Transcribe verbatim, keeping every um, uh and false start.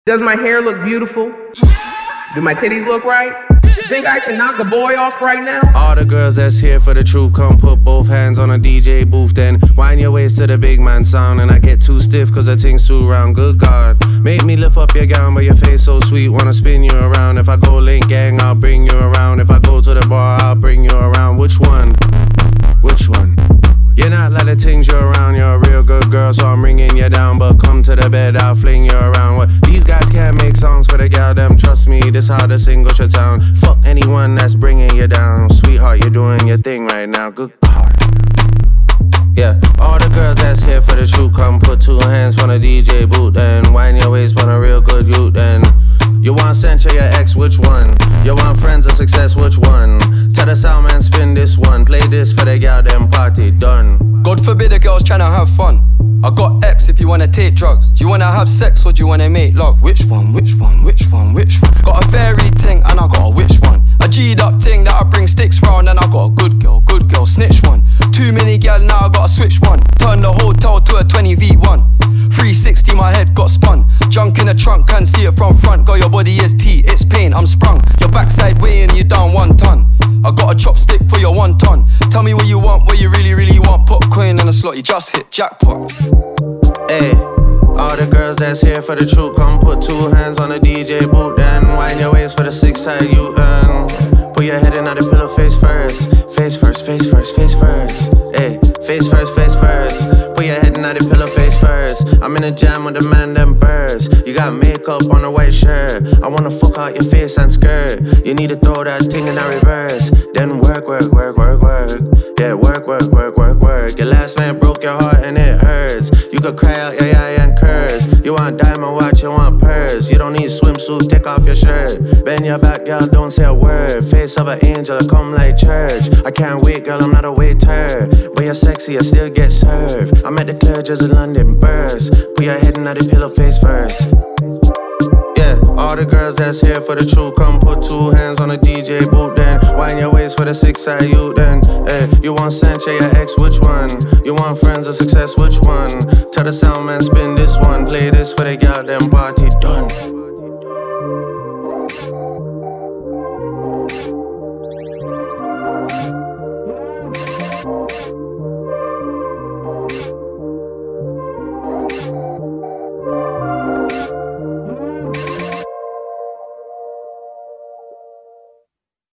Does my hair look beautiful? Do my titties look right? Think I can knock a boy off right now? All the girls that's here for the truth, come put both hands on a D J booth. Then wind your waist to the big man sound. And I get too stiff cause the thing's too round. Good God, make me lift up your gown, but your face so sweet, wanna spin you around. If I go link gang, I'll bring you around. If I go to the bar, I'll bring you around. Which one? Which one? You're not like the things you're around. You're a real good girl, so I'm bringing you down. But come to the bed, I'll fling you around. What? These guys can't make songs for the gal, them. Trust me, this how the single should sound. Fuck anyone that's bringing you down. Sweetheart, you're doing your thing right now. Good God. Yeah, all the girls that's here for the truth, come put two hands on a D J boot. Then wind your waist on a real good youth. Then you want censure your ex, which one? You want friends of success, which one? Tell the sound man, spin this one. Play this for the gal, them party done. God forbid a girl's tryna have fun. I got X if you wanna take drugs. Do you wanna have sex or do you wanna make love? Which one, which one, which one, which one? Got a fairy ting and I got a which one? A G'd up ting that I bring sticks round. And I got a good girl, good girl, snitch one. Too many gal, now I gotta switch one. Turn the hotel to a twenty V one. three sixty, my head got spun. Junk in the trunk, can't see it from front. Girl, your body is T, it's pain, I'm sprung. Your backside weighing you down one ton. I got a chopstick for your one ton. Tell me what you want, what you really, really want. Put a coin in a slot, you just hit jackpot. Hey, all the girls that's here for the truth, come put two hands on the D J boot. Then wind your waist for the six side you earn. Put your head in the pillow face first. Face first, face first, face first. Hey, face first, face first. Put your head in the pillow face first. I'm in a jam with the man, them birds. You got makeup on a white shirt. I wanna fuck out your face and skirt. You need to throw that thing in a reverse. Then work, work, work, work, work. Yeah, work, work, work, work, work. Your last man broke your heart and it hurts. You could cry out your eye and curse. You want diamond watch, you want purse. You don't need swimsuit, take off your shirt. Bend your back, girl, don't say a word. Face of an angel, I come like church. I can't wait, girl, I'm not a waiter. But you're sexy, I still get served. I'm at the clear just a London burst. Put your head in the pillow face first. Yeah, all the girls that's here for the truth, come put two hands on the D J boot. Then wind your waist for the six side you. Then hey, you want censure your ex, which one? You want friends of success, which one? Tell the sound man, spin this one. Play this for the gal, them party done.